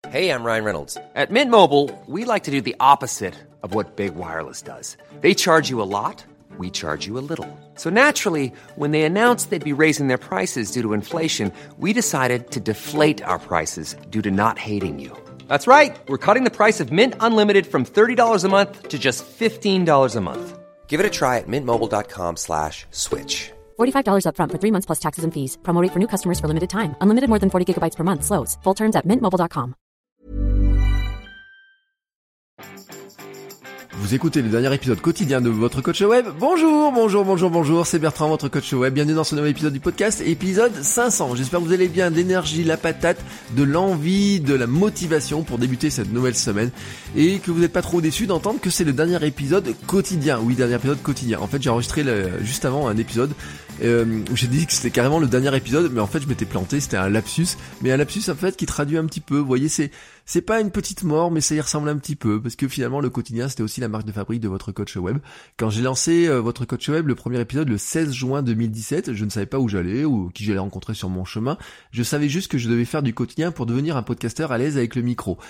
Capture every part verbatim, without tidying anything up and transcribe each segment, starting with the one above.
Hey, I'm Ryan Reynolds. At Mint Mobile, we like to do the opposite of what Big Wireless does. They charge you a lot, we charge you a little. So naturally, when they announced they'd be raising their prices due to inflation, we decided to deflate our prices due to not hating you. That's right. We're cutting the price of Mint Unlimited from thirty dollars a month to just fifteen dollars a month. Give it a try at mintmobile.com slash switch. forty-five dollars up front for three months plus taxes and fees. Promo rate for new customers for limited time. Unlimited more than forty gigabytes per month. Slows full terms at mint mobile dot com. Vous écoutez le dernier épisode quotidien de votre coach web. Bonjour, bonjour, bonjour, bonjour, c'est Bertrand, votre coach web. Bienvenue dans ce nouvel épisode du podcast, épisode cinq cents. J'espère que vous allez bien, de l'énergie, la patate, de l'envie, de la motivation pour débuter cette nouvelle semaine et que vous n'êtes pas trop déçus d'entendre que c'est le dernier épisode quotidien. Oui, dernier épisode quotidien. En fait, j'ai enregistré le, juste avant un épisode euh, où j'ai dit que c'était carrément le dernier épisode, mais en fait, je m'étais planté, c'était un lapsus. Mais un lapsus, en fait, qui traduit un petit peu. Vous voyez, c'est c'est pas une petite mort, mais ça y ressemble un petit peu, parce que finalement, le quotidien, c'était aussi la marque de fabrique de votre coach web. Quand j'ai lancé euh, votre coach web, le premier épisode, le seize juin deux mille dix-sept, je ne savais pas où j'allais ou qui j'allais rencontrer sur mon chemin. Je savais juste que je devais faire du quotidien pour devenir un podcasteur à l'aise avec le micro.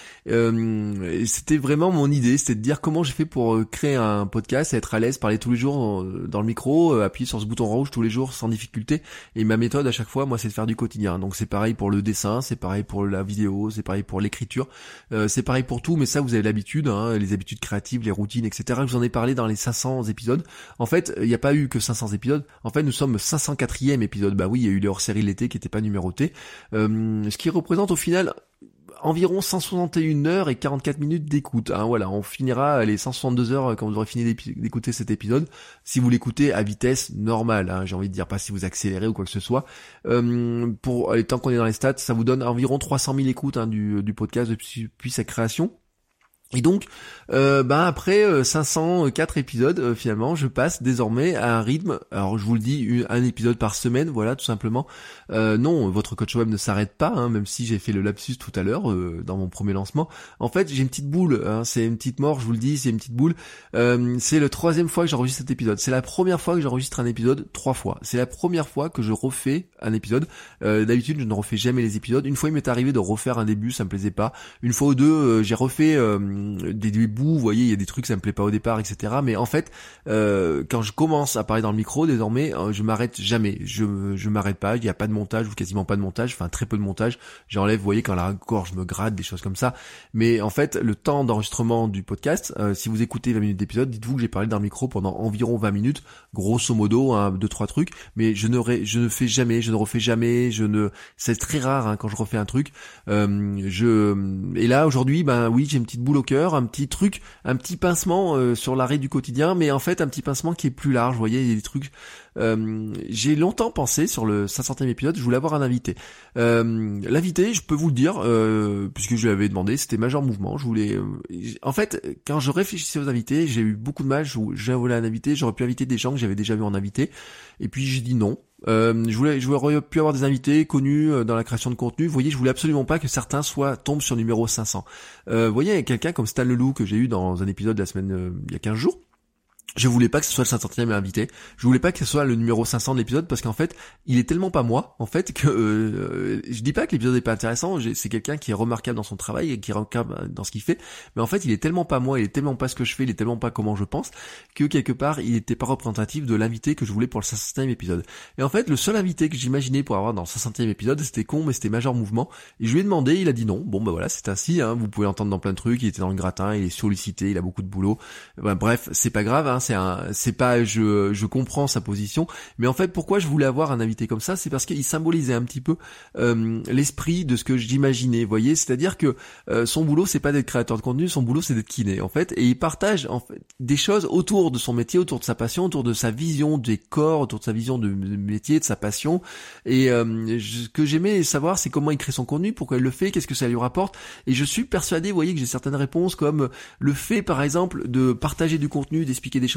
Euh, c'était vraiment mon idée, c'était de dire comment j'ai fait pour euh, créer un podcast, être à l'aise, parler tous les jours euh, dans le micro, euh, appuyer sur ce bouton rouge tous les jours sans difficulté. Et ma méthode à chaque fois, moi, c'est de faire du quotidien. Donc c'est pareil pour le dessin, c'est pareil pour la vidéo, c'est pareil pour l'écriture. Euh, c'est pareil pour tout, mais ça vous avez l'habitude, hein, les habitudes créatives, les routines, et cetera. Je vous en ai parlé dans les cinq cents épisodes. En fait, il n'y a pas eu que cinq cents épisodes. En fait, nous sommes cinq cent quatrième épisode. Bah oui, il y a eu les hors-séries l'été qui n'étaient pas numérotés. Euh, ce qui représente au final environ cent soixante et une heures et quarante-quatre minutes d'écoute. Hein, voilà, on finira les cent soixante-deux heures quand vous aurez fini d'écouter cet épisode. Si vous l'écoutez à vitesse normale, hein, j'ai envie de dire, pas si vous accélérez ou quoi que ce soit. Euh, pour les temps qu'on est dans les stats, ça vous donne environ trois cent mille écoutes hein, du, du podcast depuis, depuis sa création. Et donc, euh, bah après euh, cinq cent quatre épisodes, euh, finalement, je passe désormais à un rythme. Alors, je vous le dis, une, un épisode par semaine, voilà, tout simplement. Euh, non, votre coach web ne s'arrête pas, hein, même si j'ai fait le lapsus tout à l'heure euh, dans mon premier lancement. En fait, j'ai une petite boule, hein, c'est une petite mort, je vous le dis, c'est une petite boule. Euh, c'est la troisième fois que j'enregistre cet épisode. C'est la première fois que j'enregistre un épisode trois fois. C'est la première fois que je refais un épisode. Euh, d'habitude, je ne refais jamais les épisodes. Une fois, il m'est arrivé de refaire un début, ça me plaisait pas. Une fois ou deux, euh, j'ai refait euh, des, des bouts, vous voyez, il y a des trucs ça me plaît pas au départ, et cetera. Mais en fait, euh, quand je commence à parler dans le micro, désormais, euh, je m'arrête jamais. Je je m'arrête pas. Il y a pas de montage ou quasiment pas de montage. Enfin, très peu de montage. J'enlève, vous voyez, quand la gorge me gratte, des choses comme ça. Mais en fait, le temps d'enregistrement du podcast, euh, si vous écoutez vingt minutes d'épisode, dites-vous que j'ai parlé dans le micro pendant environ vingt minutes, grosso modo, hein, deux trois trucs. Mais je ne ré, je ne fais jamais, je ne refais jamais. Je ne, c'est très rare hein, quand je refais un truc. Euh, je et là aujourd'hui, ben oui, j'ai une petite boule au cœur. Un petit truc, un petit pincement euh, sur l'arrêt du quotidien, mais en fait un petit pincement qui est plus large, vous voyez, il y a des trucs. Euh, j'ai longtemps pensé sur le cinq centième épisode, je voulais avoir un invité. Euh, l'invité, je peux vous le dire, euh, puisque je lui avais demandé, c'était Major Mouvement. Je voulais, euh, en fait, quand je réfléchissais aux invités, j'ai eu beaucoup de mal. Je, je voulais un invité, j'aurais pu inviter des gens que j'avais déjà vu en invité, et puis j'ai dit non. Euh, je voulais, je voulais pu avoir des invités connus dans la création de contenu. Vous voyez, je voulais absolument pas que certains soient tombent sur le numéro cinq cents. Euh, vous voyez, quelqu'un comme Stan Leloup que j'ai eu dans un épisode de la semaine euh, il y a quinze jours. Je voulais pas que ce soit le cinq centième invité. Je voulais pas que ce soit le numéro cinq cents de l'épisode parce qu'en fait, il est tellement pas moi, en fait, que euh, je dis pas que l'épisode est pas intéressant. J'ai, c'est quelqu'un qui est remarquable dans son travail et qui est remarquable dans ce qu'il fait. Mais en fait, il est tellement pas moi, il est tellement pas ce que je fais, il est tellement pas comment je pense que quelque part, il était pas représentatif de l'invité que je voulais pour le cinq centième épisode. Et en fait, le seul invité que j'imaginais pour avoir dans le cinq centième épisode, c'était con, mais c'était Major Mouvement. Et je lui ai demandé, il a dit non. Bon, bah voilà, c'est ainsi. Hein, vous pouvez l'entendre dans plein de trucs. Il était dans le gratin, il est sollicité, il a beaucoup de boulot. Ben, bref, c'est pas grave. Hein, c'est un, c'est pas, je, je comprends sa position, mais en fait, pourquoi je voulais avoir un invité comme ça, c'est parce qu'il symbolisait un petit peu euh, l'esprit de ce que j'imaginais, vous voyez, c'est-à-dire que euh, son boulot, c'est pas d'être créateur de contenu, son boulot, c'est d'être kiné, en fait, et il partage en fait des choses autour de son métier, autour de sa passion, autour de sa vision des corps, autour de sa vision de métier, de sa passion, et euh, je, ce que j'aimais savoir, c'est comment il crée son contenu, pourquoi il le fait, qu'est-ce que ça lui rapporte, et je suis persuadé, vous voyez, que j'ai certaines réponses comme le fait, par exemple, de partager du contenu, d'expliquer des choses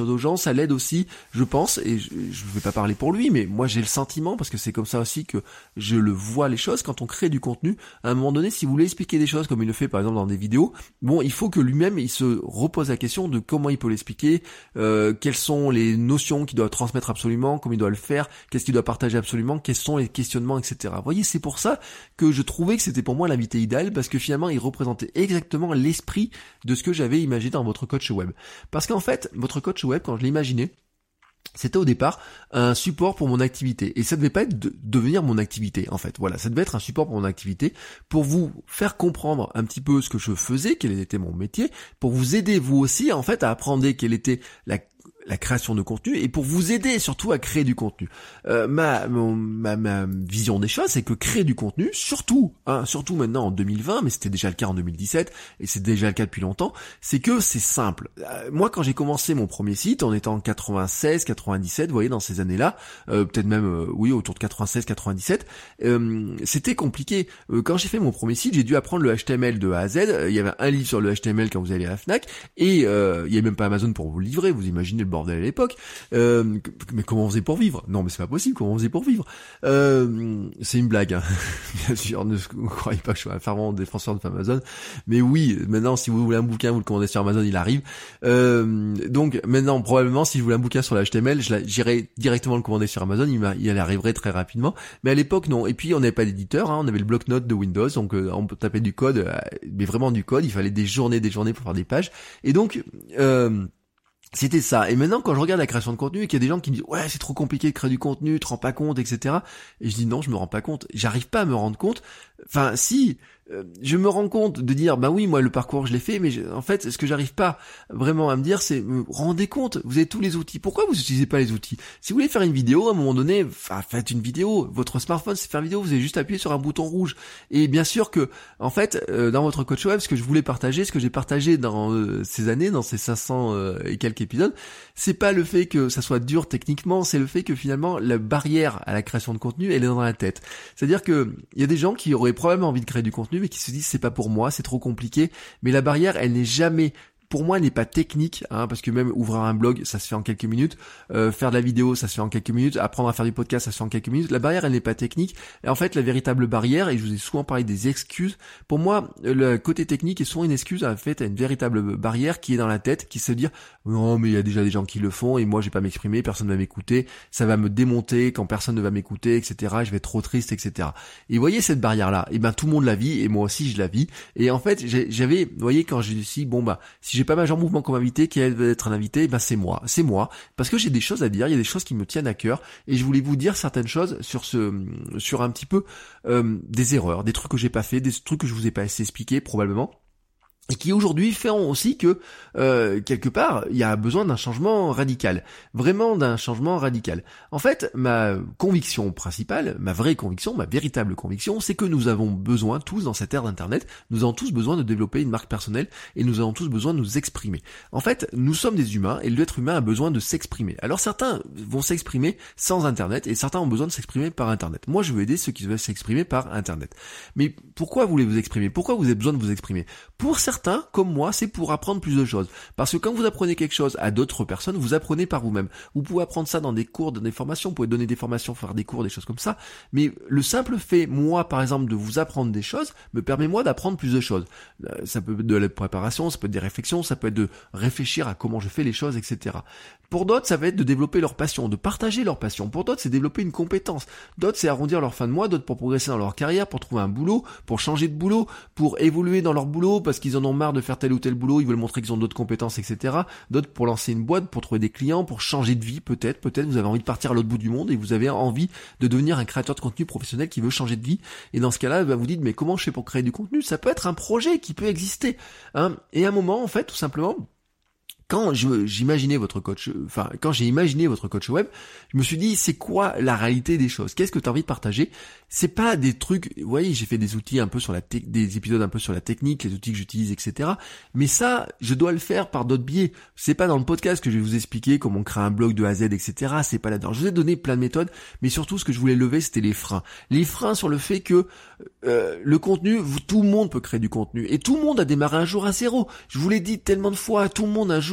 choses aux gens, ça l'aide aussi, je pense, et je, je vais pas parler pour lui, mais moi j'ai le sentiment, parce que c'est comme ça aussi que je le vois les choses, quand on crée du contenu, à un moment donné, si vous voulez expliquer des choses comme il le fait par exemple dans des vidéos, bon, il faut que lui-même il se repose la question de comment il peut l'expliquer, euh, quelles sont les notions qu'il doit transmettre absolument, comment il doit le faire, qu'est-ce qu'il doit partager absolument, quels sont les questionnements, et cetera. Vous voyez, c'est pour ça que je trouvais que c'était pour moi l'invité idéal, parce que finalement il représentait exactement l'esprit de ce que j'avais imaginé dans votre coach web. Parce qu'en fait, votre coach web, quand je l'ai imaginé, c'était au départ un support pour mon activité. Et ça devait pas être de devenir mon activité, en fait. Voilà, ça devait être un support pour mon activité, pour vous faire comprendre un petit peu ce que je faisais, quel était mon métier, pour vous aider vous aussi, en fait, à apprendre quelle était la la création de contenu, et pour vous aider surtout à créer du contenu. Euh, ma, mon, ma ma vision des choses, c'est que créer du contenu, surtout, hein, surtout maintenant en deux mille vingt, mais c'était déjà le cas en deux mille dix-sept, et c'est déjà le cas depuis longtemps, c'est que c'est simple. Euh, moi, quand j'ai commencé mon premier site, on était en quatre-vingt-seize, quatre-vingt-dix-sept, vous voyez, dans ces années-là, euh, peut-être même, euh, oui, autour de quatre-vingt-seize, quatre-vingt-dix-sept, euh, c'était compliqué. Euh, quand j'ai fait mon premier site, j'ai dû apprendre le H T M L de A à Z. Il y avait un livre sur le H T M L quand vous allez à la Fnac, et euh, il y avait même pas Amazon pour vous le livrer, vous imaginez le bordel à l'époque. Euh, mais comment on faisait pour vivre? Non, mais c'est pas possible, comment on faisait pour vivre? Euh, c'est une blague, hein. Bien sûr, ne, ne croyez pas que je suis un fervent défenseur de Amazon, mais oui, maintenant, si vous voulez un bouquin, vous le commandez sur Amazon, il arrive. Euh, donc, maintenant, probablement, si je voulais un bouquin sur le H T M L, je j'irais directement le commander sur Amazon, il, il arriverait très rapidement. Mais à l'époque, non. Et puis, on n'avait pas d'éditeur, hein, on avait le bloc-notes de Windows, donc euh, on tapait du code, euh, mais vraiment du code, il fallait des journées, des journées pour faire des pages. Et donc, euh, c'était ça. Et maintenant, quand je regarde la création de contenu et qu'il y a des gens qui me disent « Ouais, c'est trop compliqué de créer du contenu, tu te rends pas compte, et cetera » Et je dis « Non, je me rends pas compte. J'arrive pas à me rendre compte. » Enfin, si, euh, je me rends compte de dire « Bah oui, moi, le parcours, je l'ai fait. » Mais je, en fait, ce que j'arrive pas vraiment à me dire, c'est « Me rendez compte, vous avez tous les outils. Pourquoi vous utilisez pas les outils ?» Si vous voulez faire une vidéo, à un moment donné, enfin, faites une vidéo. Votre smartphone, c'est faire une vidéo, vous avez juste appuyé sur un bouton rouge. Et bien sûr que, en fait, euh, dans votre coach web, ce que je voulais partager, ce que j'ai partagé dans euh, ces années, dans ces cinq cents euh, et quelques épisodes, c'est pas le fait que ça soit dur techniquement, c'est le fait que finalement la barrière à la création de contenu, elle est dans la tête. C'est-à-dire que il y a des gens qui auraient probablement envie de créer du contenu mais qui se disent c'est pas pour moi, c'est trop compliqué, mais la barrière elle n'est jamais pour moi, elle n'est pas technique, hein, parce que même ouvrir un blog, ça se fait en quelques minutes. Euh, faire de la vidéo, ça se fait en quelques minutes. Apprendre à faire du podcast, ça se fait en quelques minutes. La barrière, elle n'est pas technique. Et en fait, la véritable barrière, et je vous ai souvent parlé des excuses, pour moi, le côté technique est souvent une excuse, en fait, à une véritable barrière qui est dans la tête, qui se dit « Non, mais il y a déjà des gens qui le font, et moi, je vais pas m'exprimer, personne ne va m'écouter, ça va me démonter quand personne ne va m'écouter, et cetera. Je vais être trop triste, et cetera » Et vous voyez cette barrière-là, et ben tout le monde la vit, et moi aussi, je la vis. Et en fait, j'avais, vous voyez, quand j'ai dit « Bon, bah, si j'ai pas Major Mouvement comme invité, qui va être un invité, ben c'est moi, c'est moi, parce que j'ai des choses à dire, il y a des choses qui me tiennent à cœur, et je voulais vous dire certaines choses sur ce, sur un petit peu euh, des erreurs, des trucs que j'ai pas fait, des trucs que je vous ai pas assez expliqué probablement. Et qui aujourd'hui feront aussi que, euh, quelque part, il y a besoin d'un changement radical. Vraiment d'un changement radical. En fait, ma conviction principale, ma vraie conviction, ma véritable conviction, c'est que nous avons besoin, tous dans cette ère d'Internet, nous avons tous besoin de développer une marque personnelle et nous avons tous besoin de nous exprimer. En fait, nous sommes des humains et l'être humain a besoin de s'exprimer. Alors certains vont s'exprimer sans Internet et certains ont besoin de s'exprimer par Internet. Moi, je veux aider ceux qui veulent s'exprimer par Internet. Mais pourquoi voulez-vous exprimer? Pourquoi vous avez besoin de vous exprimer? Pour certains, comme moi, c'est pour apprendre plus de choses. Parce que quand vous apprenez quelque chose à d'autres personnes, vous apprenez par vous-même. Vous pouvez apprendre ça dans des cours, dans des formations, vous pouvez donner des formations, faire des cours, des choses comme ça. Mais le simple fait, moi, par exemple, de vous apprendre des choses, me permet moi d'apprendre plus de choses. Ça peut être de la préparation, ça peut être des réflexions, ça peut être de réfléchir à comment je fais les choses, et cetera. Pour d'autres, ça va être de développer leur passion, de partager leur passion. Pour d'autres, c'est développer une compétence. D'autres, c'est arrondir leur fin de mois, d'autres pour progresser dans leur carrière, pour trouver un boulot, pour changer de boulot, pour évoluer dans leur boulot parce qu'ils en ont marre de faire tel ou tel boulot, ils veulent montrer qu'ils ont d'autres compétences, et cetera. D'autres pour lancer une boîte, pour trouver des clients, pour changer de vie, peut-être, peut-être vous avez envie de partir à l'autre bout du monde et vous avez envie de devenir un créateur de contenu professionnel qui veut changer de vie. Et dans ce cas-là, bah, vous dites, mais comment je fais pour créer du contenu? Ça peut être un projet qui peut exister, hein. Et à un moment, en fait, tout simplement, quand je, j'imaginais votre coach, enfin, quand j'ai imaginé votre coach web, je me suis dit, c'est quoi la réalité des choses? Qu'est-ce que tu as envie de partager? C'est pas des trucs, vous voyez, j'ai fait des outils un peu sur la te- des épisodes un peu sur la technique, les outils que j'utilise, et cetera. Mais ça, je dois le faire par d'autres biais. C'est pas dans le podcast que je vais vous expliquer comment on crée un blog de A à Z, et cetera. C'est pas là-dedans. Je vous ai donné plein de méthodes, mais surtout, ce que je voulais lever, c'était les freins. Les freins sur le fait que, euh, le contenu, vous, tout le monde peut créer du contenu. Et tout le monde a démarré un jour à zéro. Je vous l'ai dit tellement de fois, tout le monde un jour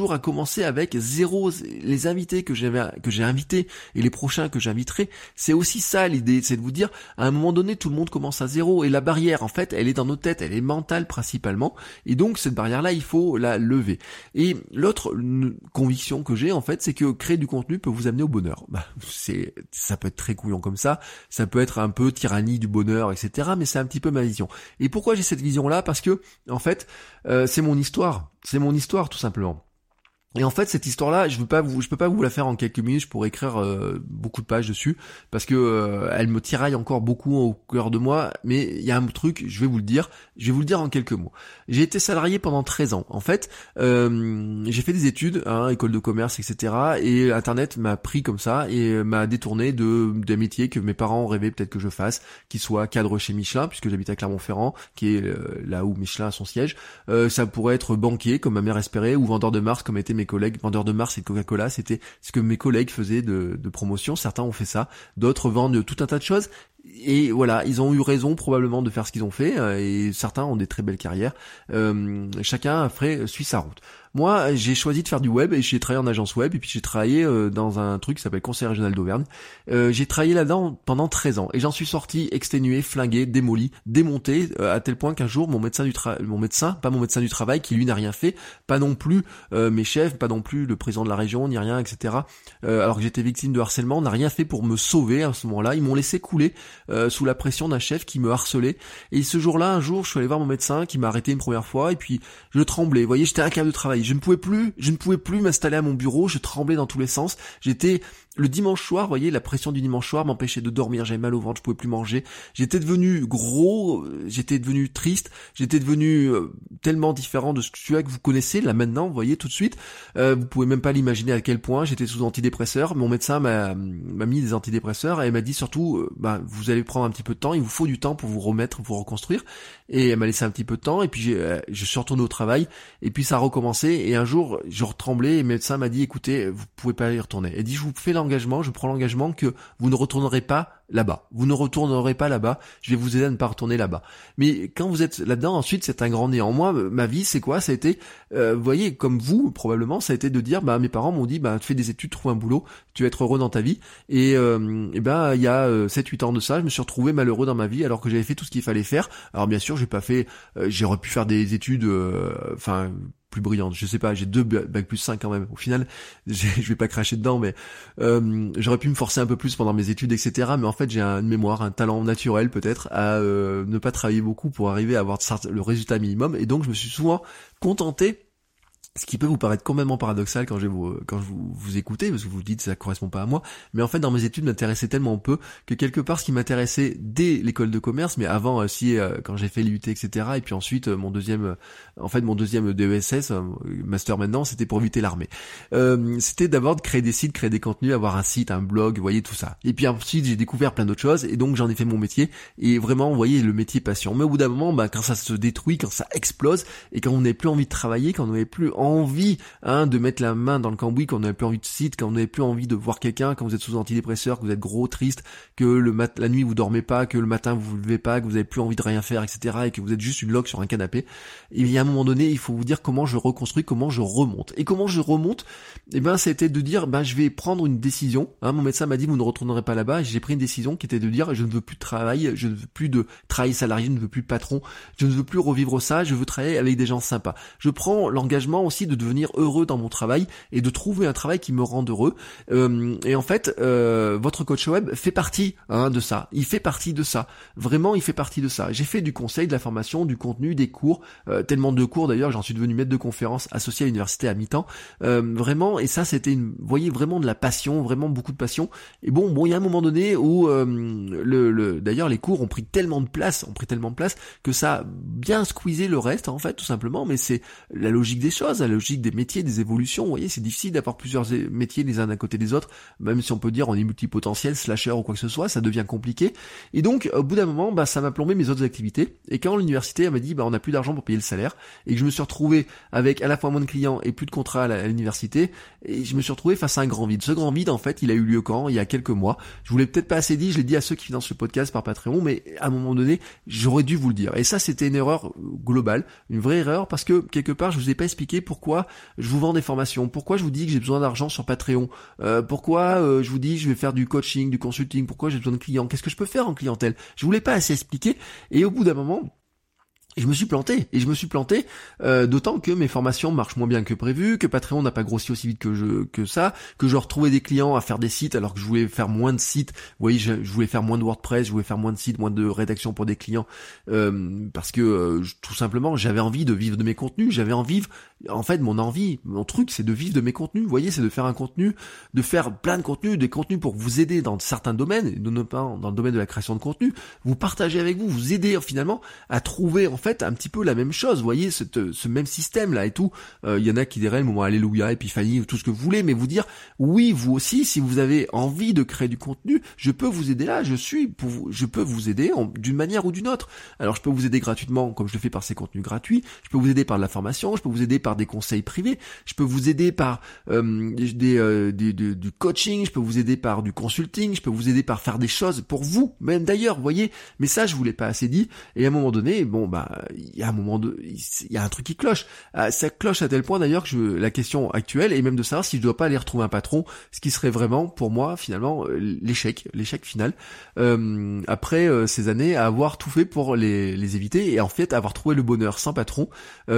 jour a commencé avec zéro. Les invités que j'avais, que j'ai invités et les prochains que j'inviterai, c'est aussi ça l'idée, c'est de vous dire, à un moment donné, tout le monde commence à zéro, et la barrière, en fait, elle est dans nos têtes, elle est mentale principalement, et donc cette barrière-là, il faut la lever. Et l'autre conviction que j'ai, en fait, c'est que créer du contenu peut vous amener au bonheur. Bah, c'est, ça peut être très couillon comme ça, ça peut être un peu tyrannie du bonheur, et cetera, mais c'est un petit peu ma vision. Et pourquoi j'ai cette vision-là? Parce que, en fait, euh, c'est mon histoire, c'est mon histoire tout simplement. Et en fait, cette histoire-là, je veux pas vous, je peux pas vous la faire en quelques minutes. Je pourrais écrire euh, beaucoup de pages dessus parce que euh, elle me tiraille encore beaucoup au cœur de moi. Mais il y a un truc, je vais vous le dire, je vais vous le dire en quelques mots. J'ai été salarié pendant treize ans. En fait, euh, j'ai fait des études, hein, école de commerce, et cetera. Et Internet m'a pris comme ça et m'a détourné de des métiers que mes parents rêvaient peut-être que je fasse, qui soit cadre chez Michelin, puisque j'habite à Clermont-Ferrand, qui est euh, là où Michelin a son siège. Euh, ça pourrait être banquier, comme ma mère espérait, ou vendeur de Mars, comme était mes collègues. Vendeurs de Mars et de Coca-Cola, c'était ce que mes collègues faisaient de, de promotion. Certains ont fait ça, d'autres vendent tout un tas de choses. Et voilà, ils ont eu raison probablement de faire ce qu'ils ont fait, et certains ont des très belles carrières. Euh, chacun après suit sa route. Moi, j'ai choisi de faire du web et j'ai travaillé en agence web, et puis j'ai travaillé euh, dans un truc qui s'appelle Conseil régional d'Auvergne. Euh, j'ai travaillé là-dedans pendant treize ans et j'en suis sorti exténué, flingué, démoli, démonté, euh, à tel point qu'un jour mon médecin du tra- mon médecin, pas mon médecin du travail qui lui n'a rien fait, pas non plus euh, mes chefs, pas non plus le président de la région, ni rien, et cetera. Euh, alors que j'étais victime de harcèlement, n'a rien fait pour me sauver à ce moment-là. Ils m'ont laissé couler euh, sous la pression d'un chef qui me harcelait. Et ce jour-là, un jour, je suis allé voir mon médecin qui m'a arrêté une première fois et puis je tremblais. Vous voyez, j'étais incapable de travailler. Je ne pouvais plus, je ne pouvais plus m'installer à mon bureau. Je tremblais dans tous les sens. J'étais le dimanche soir, vous voyez, la pression du dimanche soir m'empêchait de dormir. J'avais mal au ventre, je pouvais plus manger. J'étais devenu gros, j'étais devenu triste, j'étais devenu euh, tellement différent de ce que vous connaissez là maintenant. Vous voyez tout de suite. Euh, vous pouvez même pas l'imaginer à quel point j'étais sous antidépresseurs. Mon médecin m'a, m'a mis des antidépresseurs et elle m'a dit surtout, euh, bah, vous allez prendre un petit peu de temps. Il vous faut du temps pour vous remettre, pour vous reconstruire. Et elle m'a laissé un petit peu de temps. Et puis j'ai, euh, je suis retourné au travail. Et puis ça a recommencé. Et un jour, je retremblais et le médecin m'a dit, écoutez, vous pouvez pas y retourner. Elle dit, je vous fais l'engagement, je prends l'engagement que vous ne retournerez pas là-bas. Vous ne retournerez pas là-bas. Je vais vous aider à ne pas retourner là-bas. Mais quand vous êtes là-dedans, ensuite, c'est un grand néant. Moi, ma vie, c'est quoi? Ça a été, euh, vous voyez, comme vous, probablement, ça a été de dire, bah, mes parents m'ont dit, bah, fais des études, trouve un boulot, tu vas être heureux dans ta vie. Et, euh, et ben, il y a euh, sept huit ans de ça, je me suis retrouvé malheureux dans ma vie alors que j'avais fait tout ce qu'il fallait faire. Alors, bien sûr, j'ai pas fait, euh, j'aurais pu faire des études, enfin, euh, plus brillante, je sais pas, j'ai deux bac plus cinq quand même. Au final, j'ai, je vais pas cracher dedans, mais euh, j'aurais pu me forcer un peu plus pendant mes études, et cetera. Mais en fait, j'ai une mémoire, un talent naturel peut-être à euh, ne pas travailler beaucoup pour arriver à avoir le résultat minimum. Et donc, je me suis souvent contenté. Ce qui peut vous paraître complètement paradoxal quand je vous, quand je vous, vous écoutez, parce que vous vous dites ça correspond pas à moi. Mais en fait, dans mes études, m'intéressait tellement peu que quelque part, ce qui m'intéressait dès l'école de commerce, mais avant aussi, euh, quand j'ai fait l'I U T, et cetera. Et puis ensuite, euh, mon deuxième, euh, en fait, mon deuxième D E S S, euh, master maintenant, c'était pour éviter l'armée. Euh, c'était d'abord de créer des sites, créer des contenus, avoir un site, un blog, vous voyez tout ça. Et puis ensuite, j'ai découvert plein d'autres choses, et donc j'en ai fait mon métier. Et vraiment, vous voyez, le métier passion. Mais au bout d'un moment, bah, quand ça se détruit, quand ça explose, et quand on n'a plus envie de travailler, quand on n'avait plus envie hein, de mettre la main dans le cambouis, quand on n'avait plus envie de site, quand on n'avait plus envie de voir quelqu'un, quand vous êtes sous antidépresseurs, que vous êtes gros, triste, que le mat- la nuit vous dormez pas, que le matin vous vous levez pas, que vous avez plus envie de rien faire, et cetera, et que vous êtes juste une loque sur un canapé. Et il y a un moment donné, il faut vous dire comment je reconstruis, comment je remonte. Et comment je remonte, eh ben, c'était de dire, ben, je vais prendre une décision. Hein, mon médecin m'a dit, vous ne retournerez pas là-bas. Et j'ai pris une décision qui était de dire, je ne veux plus de travail, je ne veux plus de travail salarié, je ne veux plus de patron, je ne veux plus revivre ça, je veux travailler avec des gens sympas. Je prends l'engagement aussi de devenir heureux dans mon travail et de trouver un travail qui me rende heureux. Euh, et en fait, euh, votre coach web fait partie hein, de ça. Il fait partie de ça. Vraiment, il fait partie de ça. J'ai fait du conseil, de la formation, du contenu, des cours, euh, tellement de cours d'ailleurs. J'en suis devenu maître de conférence associé à l'université à mi-temps. Euh, vraiment, et ça, c'était une, vous voyez, vraiment de la passion, vraiment beaucoup de passion. Et bon, bon, il y a un moment donné où euh, le, le, d'ailleurs, les cours ont pris tellement de place, ont pris tellement de place que ça a bien squeezé le reste en fait, tout simplement. Mais c'est la logique des choses, la logique des métiers, des évolutions. Vous voyez, c'est difficile d'avoir plusieurs métiers les uns à côté des autres, même si on peut dire on est multipotentiel, slasher ou quoi que ce soit, ça devient compliqué. Et donc, au bout d'un moment, bah, ça m'a plombé mes autres activités. Et quand l'université elle m'a dit, bah, on n'a plus d'argent pour payer le salaire, et que je me suis retrouvé avec à la fois moins de clients et plus de contrats à, la, à l'université, et je me suis retrouvé face à un grand vide. Ce grand vide, en fait, il a eu lieu quand? Il y a quelques mois. Je vous l'ai peut-être pas assez dit, je l'ai dit à ceux qui financent le podcast par Patreon, mais à un moment donné, j'aurais dû vous le dire. Et ça, c'était une erreur globale, une vraie erreur, parce que quelque part, je vous ai pas expliqué pourquoi je vous vends des formations, pourquoi je vous dis que j'ai besoin d'argent sur Patreon, euh, pourquoi euh, je vous dis je vais faire du coaching, du consulting, pourquoi j'ai besoin de clients, qu'est-ce que je peux faire en clientèle. Je voulais pas assez expliquer, et au bout d'un moment, Et je me suis planté, et je me suis planté, euh, d'autant que mes formations marchent moins bien que prévu, que Patreon n'a pas grossi aussi vite que je que ça, que je retrouvais des clients à faire des sites alors que je voulais faire moins de sites. Vous voyez, je, je voulais faire moins de WordPress, je voulais faire moins de sites, moins de rédaction pour des clients, euh, parce que euh, tout simplement j'avais envie de vivre de mes contenus, j'avais envie, en fait mon envie, mon truc c'est de vivre de mes contenus. Vous voyez, c'est de faire un contenu, de faire plein de contenus, des contenus pour vous aider dans certains domaines, notamment dans le domaine de la création de contenu, vous partager avec vous, vous aider finalement à trouver en fait un petit peu la même chose, vous voyez, ce, ce même système là et tout. Il euh, y en a qui diraient le moment alléluia, épiphanie, tout ce que vous voulez, mais vous dire oui, vous aussi, si vous avez envie de créer du contenu, je peux vous aider là, je suis pour vous, je peux vous aider en, d'une manière ou d'une autre. Alors je peux vous aider gratuitement, comme je le fais par ces contenus gratuits, je peux vous aider par de la formation, je peux vous aider par des conseils privés, je peux vous aider par euh, des, euh, des, des, du coaching, je peux vous aider par du consulting, je peux vous aider par faire des choses pour vous, même d'ailleurs, vous voyez, mais ça je vous l'ai pas assez dit, et à un moment donné, bon bah il y a un moment de, il y a un truc qui cloche. Euh, ça cloche à tel point d'ailleurs que je, la question actuelle est même de savoir si je dois pas aller retrouver un patron, ce qui serait vraiment pour moi finalement l'échec, l'échec final. Euh, après euh, ces années à avoir tout fait pour les, les éviter et en fait avoir trouvé le bonheur sans patron.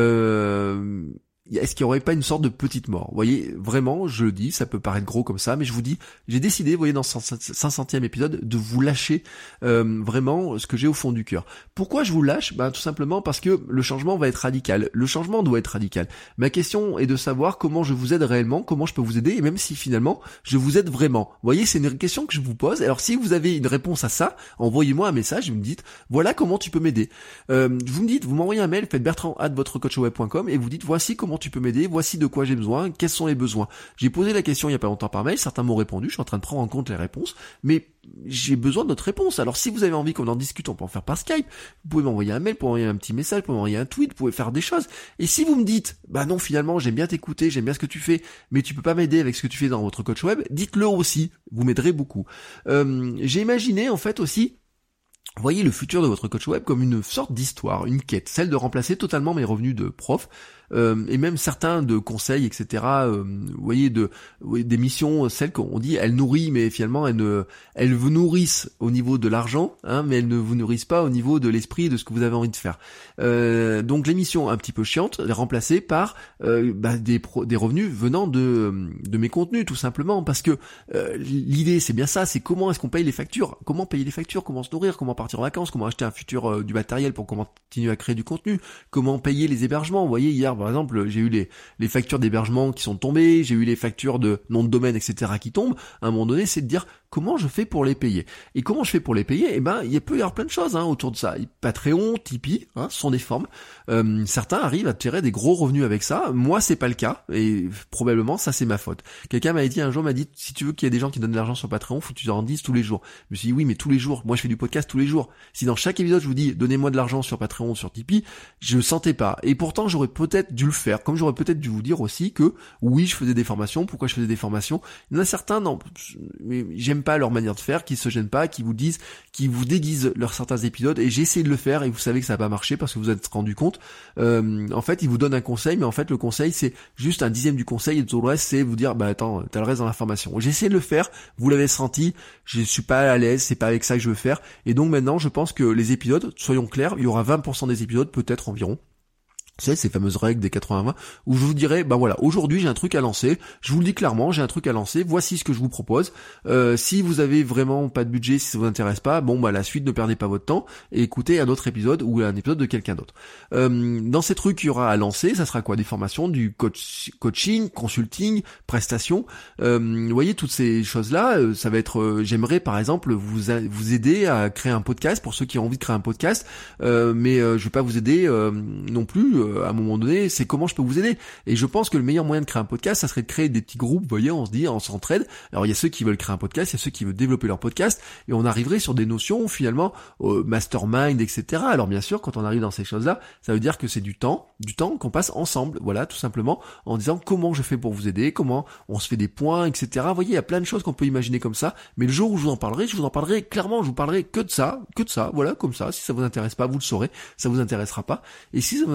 Euh, Est-ce qu'il n'y aurait pas une sorte de petite mort? Vous voyez, vraiment, je le dis, ça peut paraître gros comme ça, mais je vous dis, j'ai décidé, vous voyez, dans ce cinq centième épisode, de vous lâcher euh, vraiment ce que j'ai au fond du cœur. Pourquoi je vous lâche? Ben, tout simplement parce que le changement va être radical. Le changement doit être radical. Ma question est de savoir comment je vous aide réellement, comment je peux vous aider, et même si finalement, je vous aide vraiment. Vous voyez, c'est une question que je vous pose. Alors, si vous avez une réponse à ça, envoyez-moi un message et vous me dites, voilà comment tu peux m'aider. Euh, vous me dites, vous m'envoyez un mail, faites bertrand arobase votre coach web point com et vous dites, voici comment tu peux m'aider, voici de quoi j'ai besoin, quels sont les besoins. J'ai posé la question il y a pas longtemps par mail, certains m'ont répondu, je suis en train de prendre en compte les réponses, mais j'ai besoin de notre réponse. Alors si vous avez envie qu'on en discute, on peut en faire par Skype, vous pouvez m'envoyer un mail, vous pouvez m'envoyer un petit message, vous pouvez m'envoyer un tweet, vous pouvez faire des choses. Et si vous me dites, bah non finalement j'aime bien t'écouter, j'aime bien ce que tu fais, mais tu peux pas m'aider avec ce que tu fais dans votre coach web, dites-le aussi, vous m'aiderez beaucoup. Euh, j'ai imaginé en fait aussi, voyez le futur de votre coach web comme une sorte d'histoire, une quête, celle de remplacer totalement mes revenus de prof, euh, et même certains de conseils, et cetera. Euh, vous voyez, de oui, des missions, celles qu'on dit, elles nourrissent, mais finalement elles ne, elles vous nourrissent au niveau de l'argent, hein, mais elles ne vous nourrissent pas au niveau de l'esprit et de ce que vous avez envie de faire. Euh, donc les missions un petit peu chiantes, les remplacer par euh, bah, des, pro, des revenus venant de, de mes contenus, tout simplement, parce que euh, l'idée c'est bien ça, c'est comment est-ce qu'on paye les factures, comment payer les factures, comment se nourrir, comment partir en vacances, comment acheter un futur euh, du matériel pour continuer à créer du contenu, comment payer les hébergements. Vous voyez, hier par exemple, j'ai eu les, les factures d'hébergement qui sont tombées, j'ai eu les factures de nom de domaine, et cetera qui tombent. À un moment donné, c'est de dire comment je fais pour les payer. Et comment je fais pour les payer? Eh ben, il peut y avoir plein de choses hein, autour de ça. Patreon, Tipeee, hein, ce sont des formes. Euh, certains arrivent à tirer des gros revenus avec ça. Moi, c'est pas le cas, et probablement ça c'est ma faute. Quelqu'un m'avait dit un jour, m'a dit, si tu veux qu'il y ait des gens qui donnent de l'argent sur Patreon, faut que tu en dises tous les jours. Je me suis dit oui, mais tous les jours. Moi, je fais du podcast tous les jours. Si dans chaque épisode je vous dis donnez-moi de l'argent sur Patreon, sur Tipeee, je le sentais pas. Et pourtant, j'aurais peut-être dû le faire. Comme j'aurais peut-être dû vous dire aussi que oui, je faisais des formations. Pourquoi je faisais des formations? Il y en a certains, non, mais j'aime pas leur manière de faire, qui se gênent pas, qui vous disent, qui vous déguisent leurs certains épisodes, et j'ai essayé de le faire et vous savez que ça n'a pas marché parce que vous vous êtes rendu compte. Euh, en fait, ils vous donnent un conseil, mais en fait le conseil c'est juste un dixième du conseil et tout le reste c'est vous dire bah attends, t'as le reste dans la formation. J'ai essayé de le faire, vous l'avez senti, je suis pas à l'aise, c'est pas avec ça que je veux faire, et donc maintenant je pense que les épisodes, soyons clairs, il y aura vingt pour cent des épisodes peut-être environ. Vous savez, ces fameuses règles des quatre-vingts vingt, où je vous dirais, bah voilà, aujourd'hui j'ai un truc à lancer, je vous le dis clairement, j'ai un truc à lancer, voici ce que je vous propose. Euh, si vous avez vraiment pas de budget, si ça vous intéresse pas, bon bah la suite, ne perdez pas votre temps et écoutez un autre épisode ou un épisode de quelqu'un d'autre. Euh, dans ces trucs qu'il y aura à lancer, ça sera quoi? Des formations, du coach, coaching, consulting, prestations. Euh, vous voyez, toutes ces choses-là, euh, ça va être, euh, j'aimerais par exemple vous a, vous aider à créer un podcast pour ceux qui ont envie de créer un podcast, euh, mais euh, je vais pas vous aider euh, non plus. Euh, à un moment donné, c'est comment je peux vous aider. Et je pense que le meilleur moyen de créer un podcast, ça serait de créer des petits groupes, vous voyez, on se dit, on s'entraide. Alors il y a ceux qui veulent créer un podcast, il y a ceux qui veulent développer leur podcast, et on arriverait sur des notions finalement euh, mastermind, et cetera. Alors bien sûr, quand on arrive dans ces choses-là, ça veut dire que c'est du temps, du temps qu'on passe ensemble, voilà, tout simplement, en disant comment je fais pour vous aider, comment on se fait des points, et cetera. Vous voyez, il y a plein de choses qu'on peut imaginer comme ça, mais le jour où je vous en parlerai, je vous en parlerai clairement, je vous parlerai que de ça, que de ça, voilà, comme ça. Si ça vous intéresse pas, vous le saurez, ça vous intéressera pas. Et si ça vous intéresse,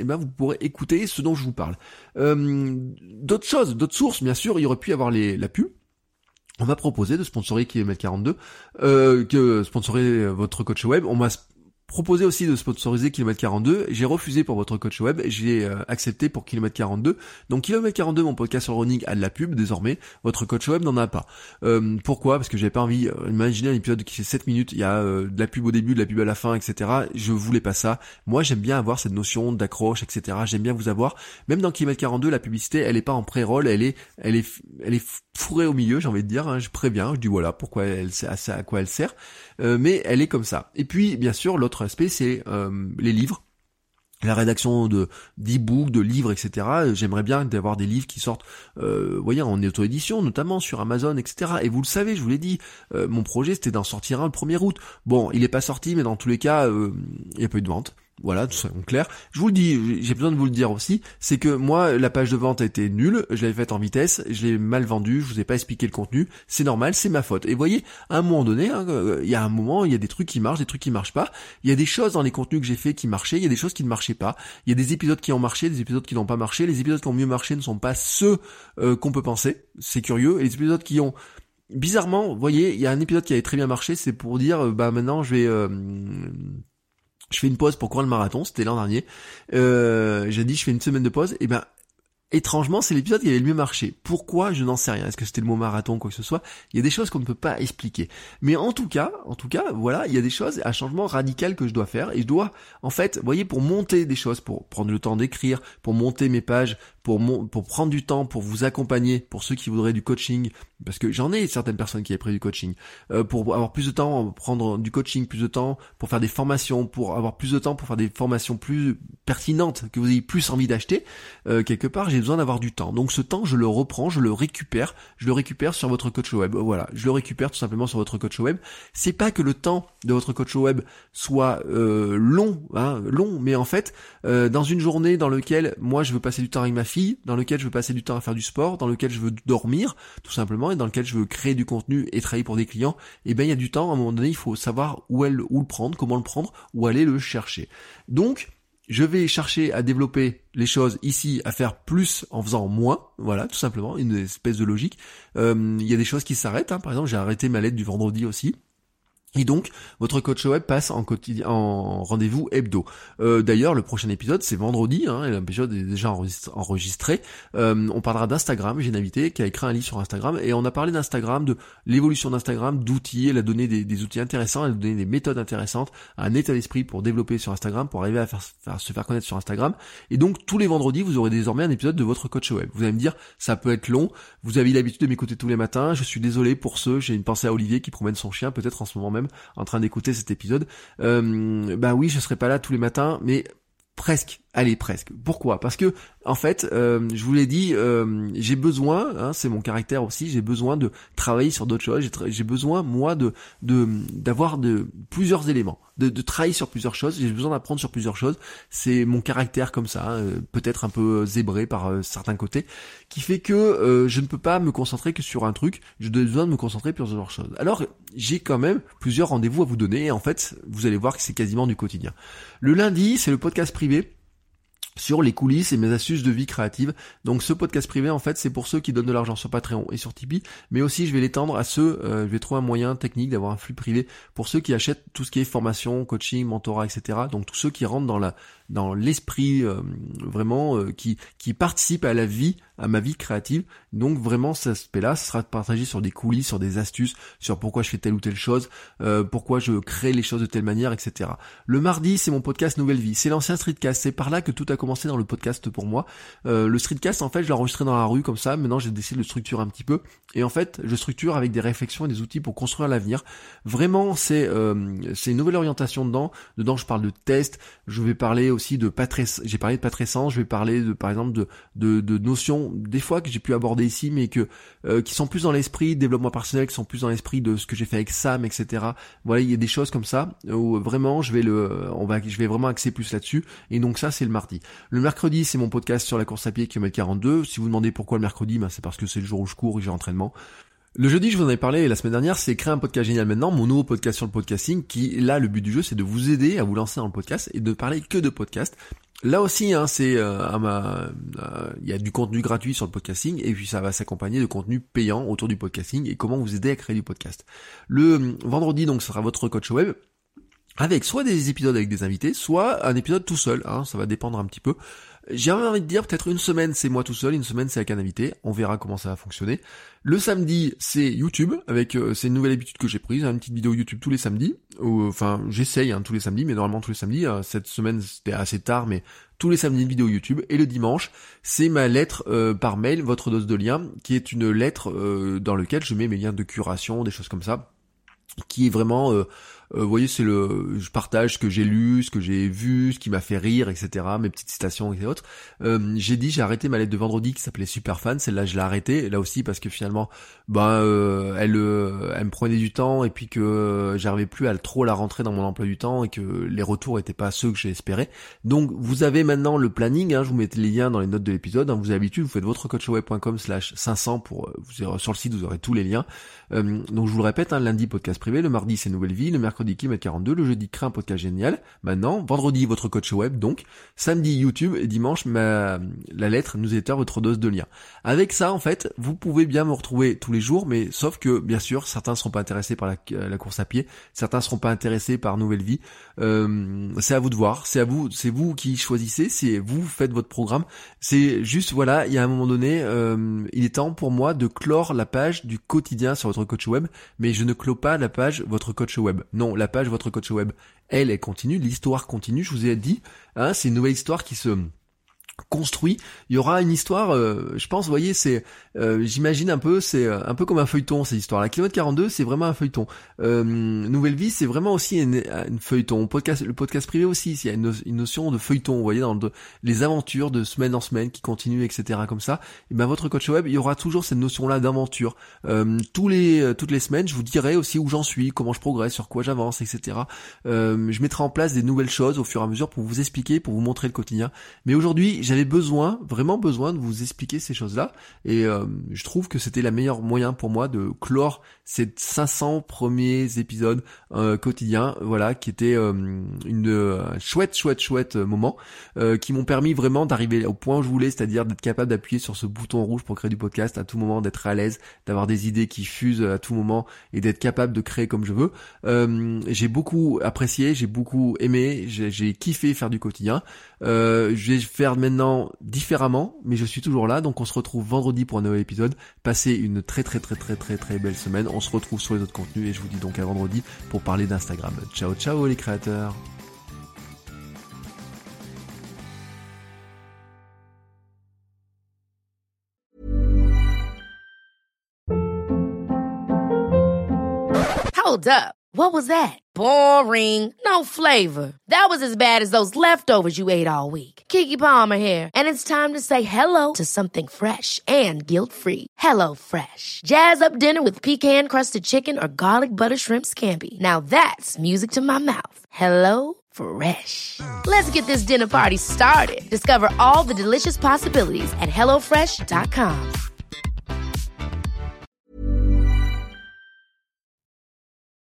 et ben vous pourrez écouter ce dont je vous parle. Euh, d'autres choses, d'autres sources, bien sûr, il y aurait pu y avoir les, la pub. On m'a proposé de sponsoriser Kilomètre quarante-deux, euh, que sponsoriser votre coach web. On m'a proposé aussi de sponsoriser Kilomètre quarante-deux, j'ai refusé pour votre coach web, j'ai euh, accepté pour Kilomètre quarante-deux. Donc Kilomètre quarante-deux, mon podcast sur le running, a de la pub désormais, votre coach web n'en a pas. Euh, pourquoi ? Parce que j'avais pas envie, euh, imaginez un épisode qui fait sept minutes, il y a euh, de la pub au début, de la pub à la fin, et cetera. Je voulais pas ça. Moi j'aime bien avoir cette notion d'accroche, et cetera. J'aime bien vous avoir. Même dans Kilomètre quarante-deux, la publicité, elle est pas en pré-roll, elle est, elle est, elle est fourrée au milieu, j'ai envie de dire, hein. Je préviens, je dis voilà pourquoi elle, à, à quoi elle sert, euh, mais elle est comme ça. Et puis bien sûr l'autre aspect c'est euh, les livres, la rédaction de d'e-books, de livres, et cetera. J'aimerais bien d'avoir des livres qui sortent, euh, vous voyez, en auto-édition, notamment sur Amazon, et cetera. Et vous le savez, je vous l'ai dit, euh, mon projet c'était d'en sortir un le premier août. Bon, il est pas sorti, mais dans tous les cas, euh, il n'y a pas eu de vente. Voilà, tout ça en clair. Je vous le dis, j'ai besoin de vous le dire aussi, c'est que moi, la page de vente a été nulle, je l'avais faite en vitesse, je l'ai mal vendue, je vous ai pas expliqué le contenu, c'est normal, c'est ma faute. Et vous voyez, à un moment donné, hein, il y a un moment, il y a des trucs qui marchent, des trucs qui marchent pas, il y a des choses dans les contenus que j'ai fait qui marchaient, il y a des choses qui ne marchaient pas, il y a des épisodes qui ont marché, des épisodes qui n'ont pas marché, les épisodes qui ont mieux marché ne sont pas ceux euh, qu'on peut penser, c'est curieux, et les épisodes qui ont... Bizarrement, vous voyez, il y a un épisode qui avait très bien marché, c'est pour dire, euh, bah maintenant je vais... Euh, Je fais une pause pour courir le marathon, c'était l'an dernier. Euh, j'ai dit je fais une semaine de pause, et ben étrangement c'est l'épisode qui avait le mieux marché. Pourquoi ? Je n'en sais rien. Est-ce que c'était le mot marathon, quoi que ce soit ? Il y a des choses qu'on ne peut pas expliquer. Mais en tout cas, en tout cas, voilà, il y a des choses, un changement radical que je dois faire, et je dois, en fait, vous voyez, pour monter des choses, pour prendre le temps d'écrire, pour monter mes pages, pour mon, pour prendre du temps, pour vous accompagner, pour ceux qui voudraient du coaching, parce que j'en ai certaines personnes qui avaient pris du coaching, euh, pour avoir plus de temps, prendre du coaching, plus de temps, pour faire des formations, pour avoir plus de temps, pour faire des formations plus pertinentes, que vous ayez plus envie d'acheter, euh, quelque part, j'ai besoin d'avoir du temps. Donc ce temps, je le reprends, je le récupère, je le récupère sur votre coach web. Voilà, je le récupère tout simplement sur votre coach web. C'est pas que le temps de votre coach web soit euh, long, hein, long, mais en fait, euh, dans une journée dans laquelle moi je veux passer du temps avec ma fille, dans lequel je veux passer du temps à faire du sport, dans lequel je veux dormir, tout simplement, et dans lequel je veux créer du contenu et travailler pour des clients, et ben il y a du temps, à un moment donné, il faut savoir où, elle, où le prendre, comment le prendre, où aller le chercher. Donc, je vais chercher à développer les choses ici, à faire plus en faisant moins, voilà, tout simplement, une espèce de logique. Euh, il y a des choses qui s'arrêtent, hein. Par exemple, j'ai arrêté ma lettre du vendredi aussi. Et donc, votre coach web passe en quotidien, en rendez-vous hebdo. Euh, d'ailleurs, le prochain épisode, c'est vendredi, hein, et l'épisode est déjà enregistré. Euh, on parlera d'Instagram. J'ai une invitée qui a écrit un livre sur Instagram, et on a parlé d'Instagram, de l'évolution d'Instagram, d'outils. Elle a donné des, des outils intéressants, elle a donné des méthodes intéressantes, un état d'esprit pour développer sur Instagram, pour arriver à faire, faire, se faire connaître sur Instagram. Et donc, tous les vendredis, vous aurez désormais un épisode de votre coach web. Vous allez me dire, ça peut être long. Vous avez l'habitude de m'écouter tous les matins. Je suis désolé pour ceux. J'ai une pensée à Olivier qui promène son chien, peut-être en ce moment même, en train d'écouter cet épisode. Euh, bah oui, je serai pas là tous les matins, mais presque. Allez, presque. Pourquoi ? Parce que, en fait, euh, je vous l'ai dit, euh, j'ai besoin, hein, c'est mon caractère aussi, j'ai besoin de travailler sur d'autres choses. J'ai, tra- j'ai besoin, moi, de, de, d'avoir de plusieurs éléments, de, de travailler sur plusieurs choses. J'ai besoin d'apprendre sur plusieurs choses. C'est mon caractère comme ça, hein, peut-être un peu zébré par euh, certains côtés, qui fait que euh, je ne peux pas me concentrer que sur un truc. J'ai besoin de me concentrer sur plusieurs choses. Alors, j'ai quand même plusieurs rendez-vous à vous donner. Et en fait, vous allez voir que c'est quasiment du quotidien. Le lundi, c'est le podcast privé sur les coulisses et mes astuces de vie créative. Donc ce podcast privé, en fait, c'est pour ceux qui donnent de l'argent sur Patreon et sur Tipeee, mais aussi je vais l'étendre à ceux, euh, je vais trouver un moyen technique d'avoir un flux privé pour ceux qui achètent tout ce qui est formation, coaching, mentorat, et cetera. Donc tous ceux qui rentrent dans la dans l'esprit euh, vraiment euh, qui qui participent à la vie, à ma vie créative. Donc vraiment cet aspect-là, ce sera partagé sur des coulisses, sur des astuces, sur pourquoi je fais telle ou telle chose, euh, pourquoi je crée les choses de telle manière, et cetera. Le mardi, c'est mon podcast Nouvelle Vie. C'est l'ancien Streetcast. C'est par là que tout a commencé dans le podcast pour moi. Euh, le Streetcast, en fait, je l'ai enregistré dans la rue comme ça. Maintenant, j'ai décidé de le structurer un petit peu. Et en fait, je structure avec des réflexions et des outils pour construire l'avenir. Vraiment, c'est euh, c'est une nouvelle orientation dedans. Dedans, je parle de tests. Je vais parler aussi de patress. J'ai parlé de patrescence. Je vais parler de, par exemple, de de, de notions des fois que j'ai pu aborder ici, mais que euh, qui sont plus dans l'esprit développement personnel, qui sont plus dans l'esprit de ce que j'ai fait avec Sam, et cetera. Voilà, il y a des choses comme ça où vraiment, je vais le, on va, je vais vraiment axer plus là-dessus. Et donc ça, c'est le mardi. Le mercredi, c'est mon podcast sur la course à pied kilomètre quarante-deux. Si vous demandez pourquoi le mercredi, ben c'est parce que c'est le jour où je cours et j'ai entraînement. Le jeudi, je vous en ai parlé la semaine dernière, c'est créer un podcast génial maintenant, mon nouveau podcast sur le podcasting qui, là, le but du jeu, c'est de vous aider à vous lancer dans le podcast et de parler que de podcast. Là aussi, hein, c'est euh, à ma, euh, il y a du contenu gratuit sur le podcasting et puis ça va s'accompagner de contenu payant autour du podcasting et comment vous aider à créer du podcast. Le euh, vendredi, donc, ce sera votre coach web avec soit des épisodes avec des invités, soit un épisode tout seul. Hein, ça va dépendre un petit peu. J'ai envie de dire peut-être une semaine c'est moi tout seul, une semaine c'est avec un invité, on verra comment ça va fonctionner. Le samedi c'est YouTube, avec euh, c'est une nouvelle habitude que j'ai prise, hein, une petite vidéo YouTube tous les samedis, ou, enfin j'essaye hein, tous les samedis, mais normalement tous les samedis, euh, cette semaine c'était assez tard, mais tous les samedis une vidéo YouTube, et le dimanche c'est ma lettre euh, par mail, votre dose de lien, qui est une lettre euh, dans laquelle je mets mes liens de curation, des choses comme ça, qui est vraiment... Euh, Euh, vous voyez, c'est le, je partage ce que j'ai lu, ce que j'ai vu, ce qui m'a fait rire, et cetera. Mes petites citations et autres. Euh, j'ai dit, j'ai arrêté ma lettre de vendredi qui s'appelait Superfan. Celle-là, je l'ai arrêtée. Là aussi parce que finalement, ben, euh, elle, euh, elle me prenait du temps et puis que euh, j'arrivais plus à trop la rentrer dans mon emploi du temps et que les retours étaient pas ceux que j'ai espéré. Donc, vous avez maintenant le planning. Hein, je vous mets les liens dans les notes de l'épisode. Hein, vous avez l'habitude, vous faites votrecoachweb point com slash cinq cents pour euh, vous aurez, sur le site, vous aurez tous les liens. Euh, donc, je vous le répète, hein, lundi podcast privé, le mardi c'est Nouvelle Vie, le mercredi kilomètre quarante-deux, le jeudi crée un podcast génial. Maintenant, vendredi votre coach web, donc samedi YouTube et dimanche ma la lettre newsletter votre dose de lien. Avec ça en fait, vous pouvez bien me retrouver tous les jours, mais sauf que bien sûr certains seront pas intéressés par la, la course à pied, certains seront pas intéressés par Nouvelle Vie. Euh, c'est à vous de voir, c'est à vous, c'est vous qui choisissez, c'est vous faites votre programme. C'est juste voilà, il y a un moment donné, euh, il est temps pour moi de clore la page du quotidien sur votre coach web, mais je ne clôt pas la page votre coach web. Non, la page votre coach web, elle, elle continue, l'histoire continue, je vous ai dit, hein, c'est une nouvelle histoire qui se construit. Il y aura une histoire, euh, je pense, vous voyez, c'est, euh, j'imagine un peu, c'est euh, un peu comme un feuilleton cette histoire. La kilomètre quarante-deux, c'est vraiment un feuilleton. Euh, Nouvelle Vie, c'est vraiment aussi une, une feuilleton. Podcast, le podcast privé aussi, il y a une, une notion de feuilleton. Vous voyez, dans le, les aventures de semaine en semaine qui continuent, et cetera. Comme ça. Et ben votre coach web, il y aura toujours cette notion-là d'aventure. Euh, tous les, toutes les semaines, je vous dirai aussi où j'en suis, comment je progresse, sur quoi j'avance, et cetera. Euh, je mettrai en place des nouvelles choses au fur et à mesure pour vous expliquer, pour vous montrer le quotidien. Mais aujourd'hui, j'avais besoin, vraiment besoin de vous expliquer ces choses-là et euh, je trouve que c'était le meilleur moyen pour moi de clore ces cinq cents premiers épisodes euh, quotidiens, voilà, qui étaient euh, une euh, chouette, chouette, chouette moment euh, qui m'ont permis vraiment d'arriver au point où je voulais, c'est-à-dire d'être capable d'appuyer sur ce bouton rouge pour créer du podcast à tout moment, d'être à l'aise, d'avoir des idées qui fusent à tout moment et d'être capable de créer comme je veux. Euh, j'ai beaucoup apprécié, j'ai beaucoup aimé, j'ai, j'ai kiffé faire du quotidien. Euh, je vais faire maintenant différemment, mais je suis toujours là, donc on se retrouve vendredi pour un nouvel épisode. Passez une très très très très très très belle semaine, on se retrouve sur les autres contenus et je vous dis donc à vendredi pour parler d'Instagram. Ciao ciao les créateurs. Hold up. What was that? Boring. No flavor. That was as bad as those leftovers you ate all week. Keke Palmer here, and it's time to say hello to something fresh and guilt-free. Hello Fresh. Jazz up dinner with pecan-crusted chicken or garlic butter shrimp scampi. Now that's music to my mouth. Hello Fresh. Let's get this dinner party started. Discover all the delicious possibilities at hello fresh dot com.